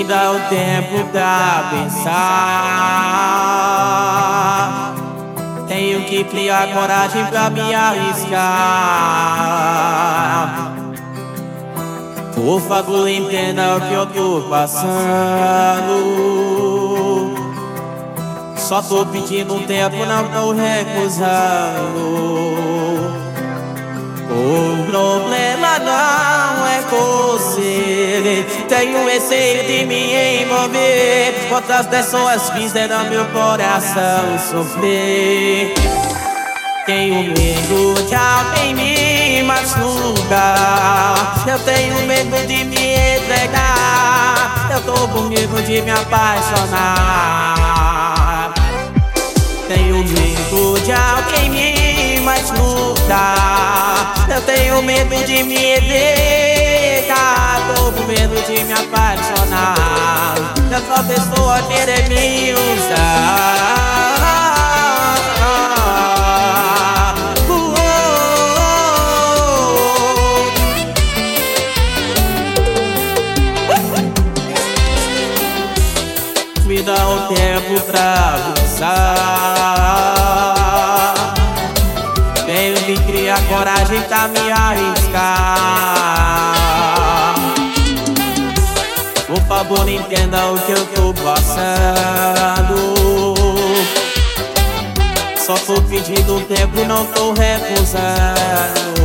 Me dá o tempo pra pensar. Tenho que criar coragem pra me arriscar. Por favor, entenda o que eu tô passando. Só tô pedindo um tempo, não tô recusando. O problema não é você. Tenho receio de me envolver. Quantas pessoas fizeram meu coração sofrer. Tenho medo de alguém me machucar. Eu tenho medo de me entregar. Eu tô com medo de me apaixonar. Tenho medo de alguém me machucar. Eu tenho medo de me entregar. Tô com medo de me apaixonar. Essa pessoa querer me usar. Me dá um tempo pra pensar. Tenho que criar coragem pra me arriscar. Por favor, entenda o que eu tô passando. Só tô pedindo um tempo, não tô recusando.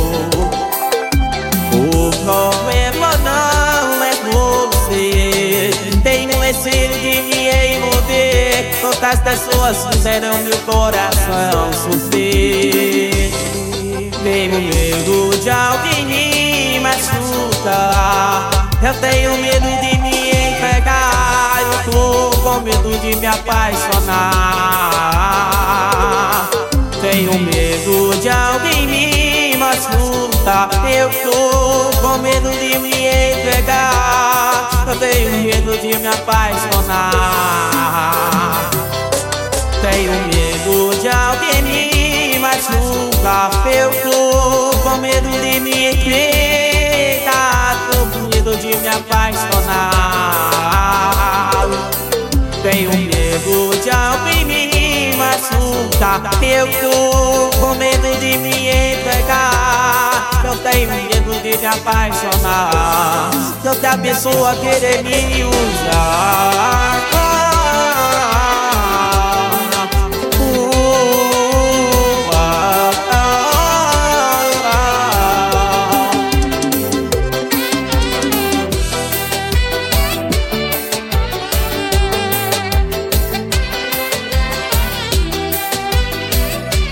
O problema não é você. Tenho receio de me envolver. Quantas pessoas fizeram meu coração sofrer. Tenho medo de alguém me machucar. Eu tenho medo de me entregar. Eu tô com medo de me apaixonar. Tenho medo de alguém me machucar. Eu tô com medo de me entregar. Eu tenho medo de me apaixonar. Tenho medo de alguém me machucar. Eu tô com medo de me entregar. Tô com medo de me apaixonar. Tenho medo de alguém me machucar. Eu tô com medo de me entregar. Eu tenho medo de me apaixonar. Se outra pessoa querer me usar.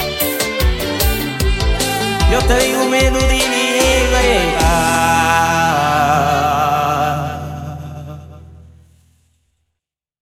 Eu tenho medo de me entregar.